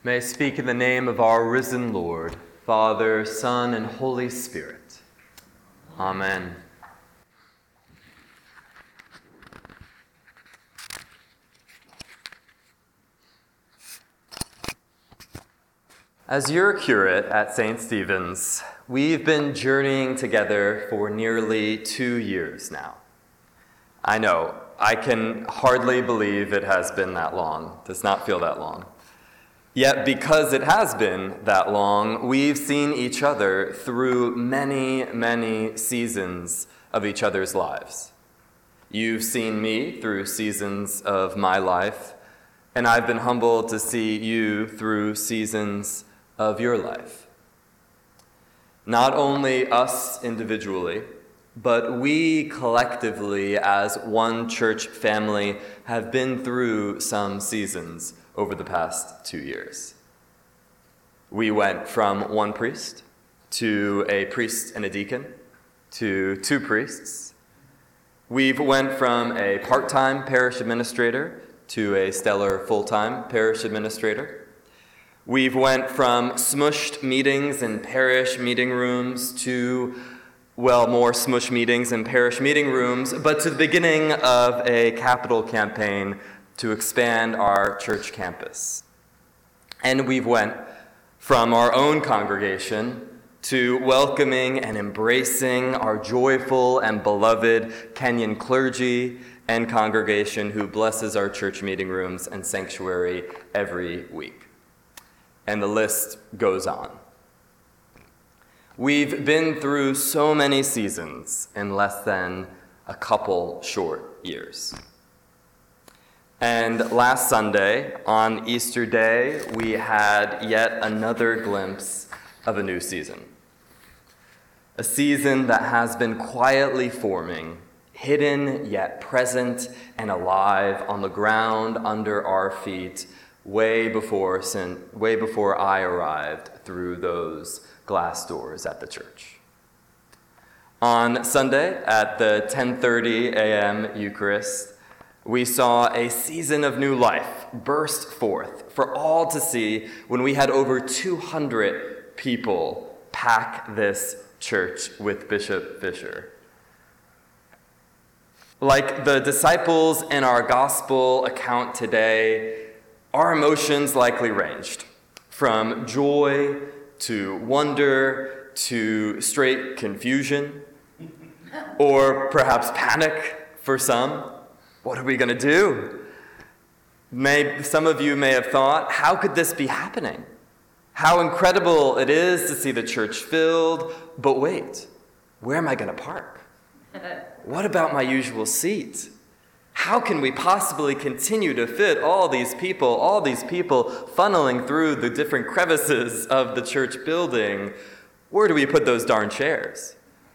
May I speak in the name of our risen Lord, Father, Son, and Holy Spirit. Amen. As your curate at St. Stephen's, we've been journeying together for nearly 2 years now. I know, I can hardly believe it has been that long. Does not feel that long. Yet because it has been that long, we've seen each other through many, many seasons of each other's lives. You've seen me through seasons of my life, and I've been humbled to see you through seasons of your life. Not only us individually, but we collectively as one church family have been through some seasons over the past 2 years. We went from one priest to a priest and a deacon to 2 priests. We've went from a part-time parish administrator to a stellar full-time parish administrator. We've went from smushed meetings in parish meeting rooms to, more smush meetings in parish meeting rooms, but to the beginning of a capital campaign to expand our church campus. And we've went from our own congregation to welcoming and embracing our joyful and beloved Kenyan clergy and congregation who blesses our church meeting rooms and sanctuary every week. And the list goes on. We've been through so many seasons in less than a couple short years. And last Sunday, on Easter Day, we had yet another glimpse of a new season. A season that has been quietly forming, hidden yet present and alive on the ground under our feet way before I arrived through those glass doors at the church. On Sunday, at the 10:30 a.m. Eucharist, we saw a season of new life burst forth for all to see when we had over 200 people pack this church with Bishop Fisher. Like the disciples in our gospel account today, our emotions likely ranged from joy to wonder to straight confusion, or perhaps panic for some. What are we going to do? Some of you may have thought, how could this be happening? How incredible it is to see the church filled, but wait, where am I going to park? What about my usual seat? How can we possibly continue to fit all these people funneling through the different crevices of the church building? Where do we put those darn chairs?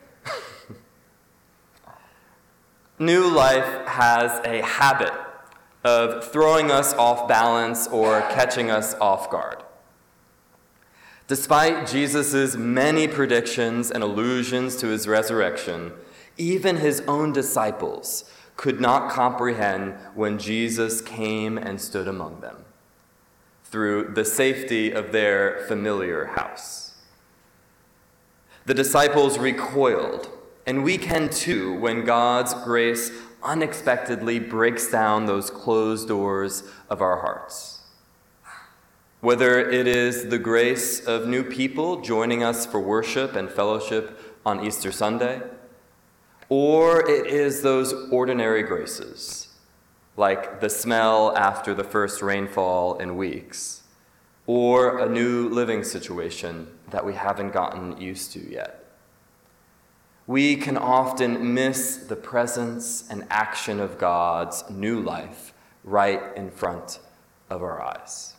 New life has a habit of throwing us off balance or catching us off guard. Despite Jesus' many predictions and allusions to his resurrection, even his own disciples could not comprehend when Jesus came and stood among them through the safety of their familiar house. The disciples recoiled, and we can too when God's grace unexpectedly breaks down those closed doors of our hearts. Whether it is the grace of new people joining us for worship and fellowship on Easter Sunday, or it is those ordinary graces, like the smell after the first rainfall in weeks, or a new living situation that we haven't gotten used to yet. We can often miss the presence and action of God's new life right in front of our eyes.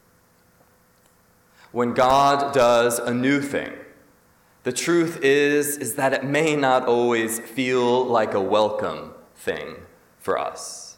When God does a new thing, the truth is that it may not always feel like a welcome thing for us.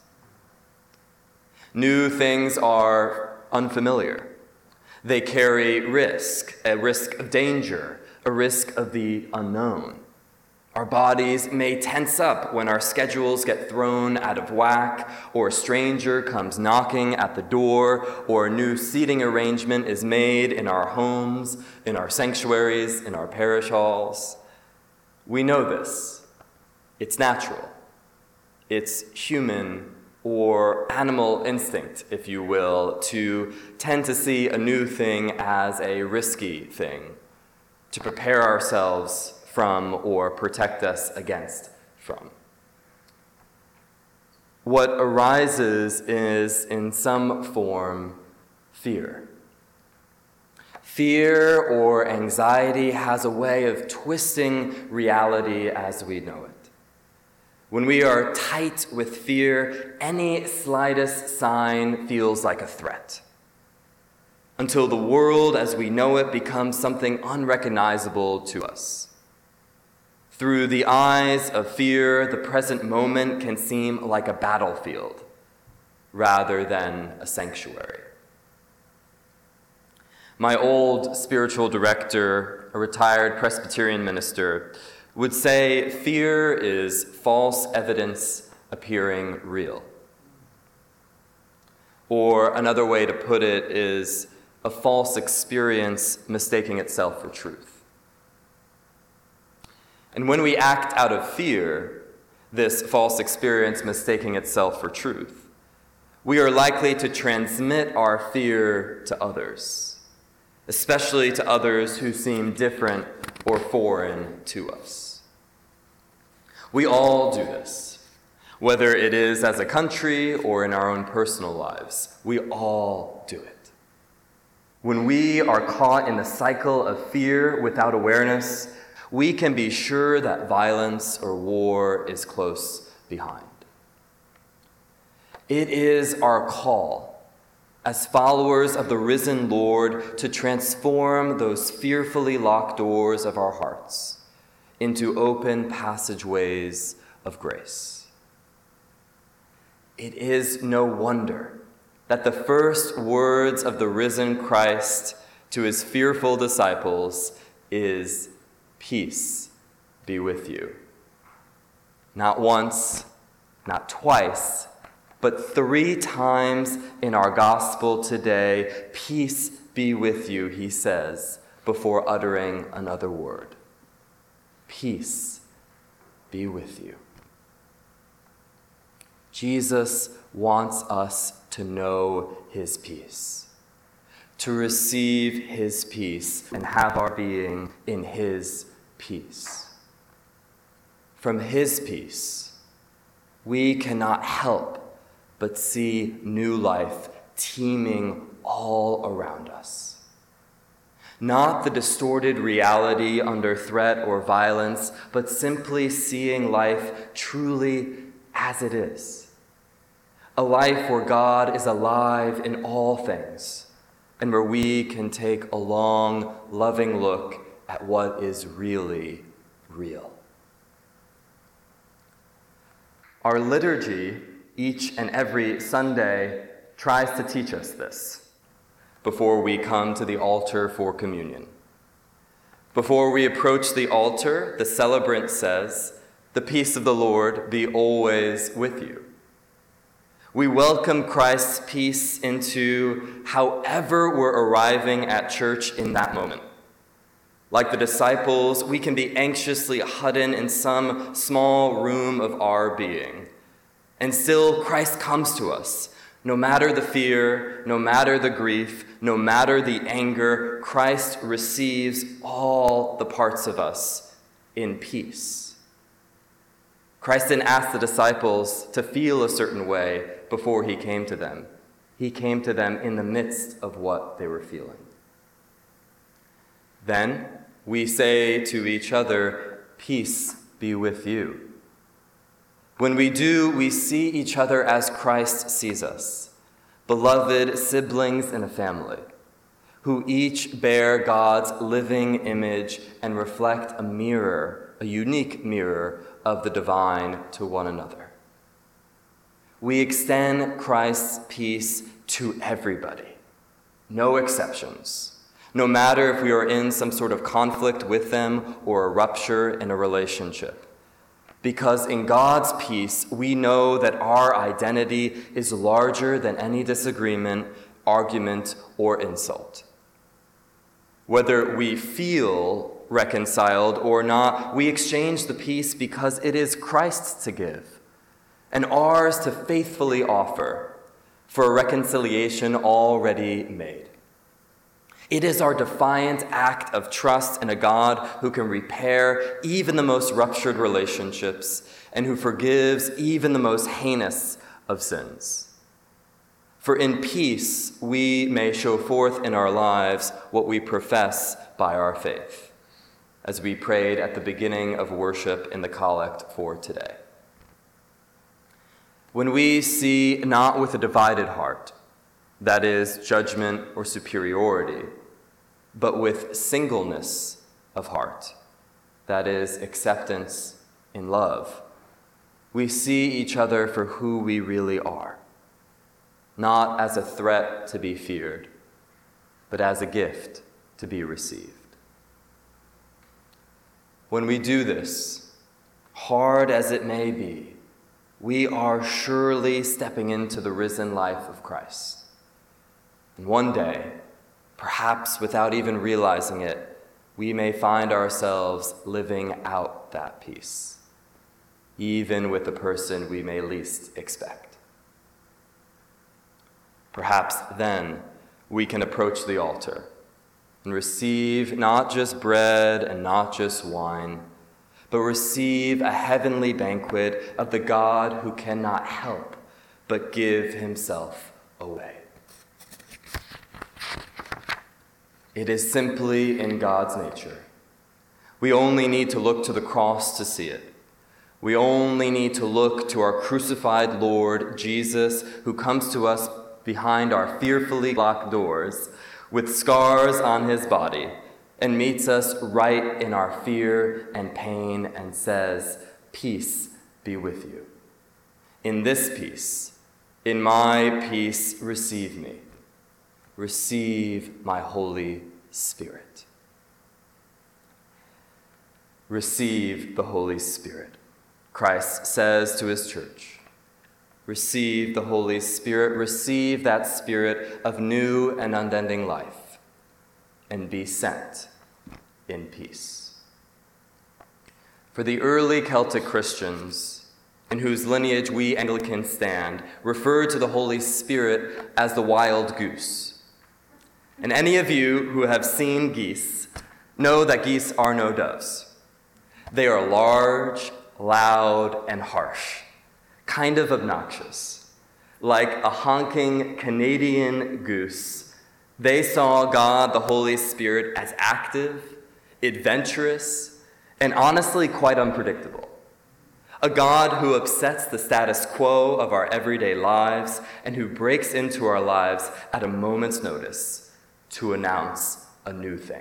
New things are unfamiliar. They carry risk, a risk of danger, a risk of the unknown. Our bodies may tense up when our schedules get thrown out of whack, or a stranger comes knocking at the door, or a new seating arrangement is made in our homes, in our sanctuaries, in our parish halls. We know this. It's natural. It's human or animal instinct, if you will, to tend to see a new thing as a risky thing, to prepare ourselves from or protect us against from. What arises is, in some form, fear. Fear or anxiety has a way of twisting reality as we know it. When we are tight with fear, any slightest sign feels like a threat, until the world as we know it becomes something unrecognizable to us. Through the eyes of fear, the present moment can seem like a battlefield rather than a sanctuary. My old spiritual director, a retired Presbyterian minister, would say fear is false evidence appearing real. Or another way to put it is a false experience mistaking itself for truth. And when we act out of fear, this false experience mistaking itself for truth, we are likely to transmit our fear to others, especially to others who seem different or foreign to us. We all do this, whether it is as a country or in our own personal lives. We all do it. When we are caught in the cycle of fear without awareness, we can be sure that violence or war is close behind. It is our call as followers of the risen Lord to transform those fearfully locked doors of our hearts into open passageways of grace. It is no wonder that the first words of the risen Christ to his fearful disciples is, "Peace be with you." Not once, not twice, but 3 times in our gospel today, "Peace be with you," he says, before uttering another word. Peace be with you. Jesus wants us to know his peace, to receive his peace and have our being in his peace. From his peace, we cannot help but see new life teeming all around us. Not the distorted reality under threat or violence, but simply seeing life truly as it is. A life where God is alive in all things, and where we can take a long, loving look at what is really real. Our liturgy, each and every Sunday, tries to teach us this before we come to the altar for communion. Before we approach the altar, the celebrant says, "The peace of the Lord be always with you." We welcome Christ's peace into however we're arriving at church in that moment. Like the disciples, we can be anxiously hidden in some small room of our being. And still, Christ comes to us. No matter the fear, no matter the grief, no matter the anger, Christ receives all the parts of us in peace. Christ didn't ask the disciples to feel a certain way before he came to them. He came to them in the midst of what they were feeling. Then we say to each other, "Peace be with you." When we do, we see each other as Christ sees us, beloved siblings in a family, who each bear God's living image and reflect a mirror, a unique mirror of the divine to one another. We extend Christ's peace to everybody, no exceptions, no matter if we are in some sort of conflict with them or a rupture in a relationship. Because in God's peace, we know that our identity is larger than any disagreement, argument, or insult. Whether we feel reconciled or not, we exchange the peace because it is Christ's to give and ours to faithfully offer for a reconciliation already made. It is our defiant act of trust in a God who can repair even the most ruptured relationships and who forgives even the most heinous of sins. For in peace we may show forth in our lives what we profess by our faith, as we prayed at the beginning of worship in the collect for today. When we see not with a divided heart, that is, judgment or superiority, but with singleness of heart, that is, acceptance in love, we see each other for who we really are, not as a threat to be feared, but as a gift to be received. When we do this, hard as it may be, we are surely stepping into the risen life of Christ. And one day, perhaps without even realizing it, we may find ourselves living out that peace, even with the person we may least expect. Perhaps then we can approach the altar and receive not just bread and not just wine, but receive a heavenly banquet of the God who cannot help but give himself away. It is simply in God's nature. We only need to look to the cross to see it. We only need to look to our crucified Lord Jesus, who comes to us behind our fearfully locked doors with scars on his body and meets us right in our fear and pain and says, "Peace be with you. In this peace, in my peace, receive me. Receive my Holy Spirit." Receive the Holy Spirit. Christ says to his church, receive the Holy Spirit, receive that spirit of new and unending life, and be sent in peace. For the early Celtic Christians, in whose lineage we Anglicans stand, referred to the Holy Spirit as the wild goose. And any of you who have seen geese know that geese are no doves. They are large, loud, and harsh, kind of obnoxious. Like a honking Canadian goose, they saw God, the Holy Spirit, as active, adventurous, and honestly quite unpredictable. A God who upsets the status quo of our everyday lives and who breaks into our lives at a moment's notice to announce a new thing.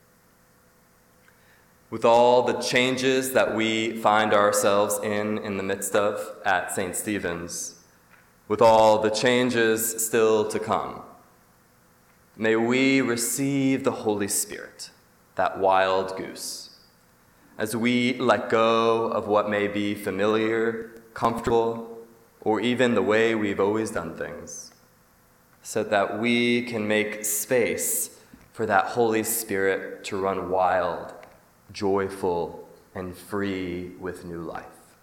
With all the changes that we find ourselves in the midst of at St. Stephen's, with all the changes still to come, may we receive the Holy Spirit, that wild goose, as we let go of what may be familiar, comfortable, or even the way we've always done things, so that we can make space for that Holy Spirit to run wild, joyful, and free with new life.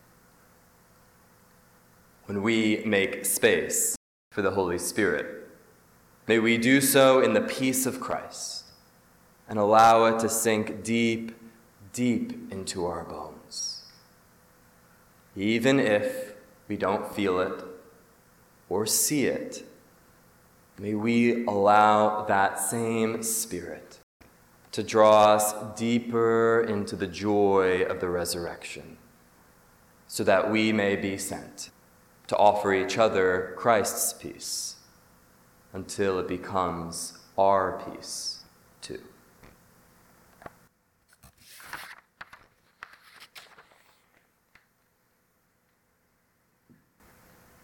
When we make space for the Holy Spirit, may we do so in the peace of Christ and allow it to sink deep, deep into our bones. Even if we don't feel it or see it, may we allow that same Spirit to draw us deeper into the joy of the resurrection, so that we may be sent to offer each other Christ's peace until it becomes our peace too.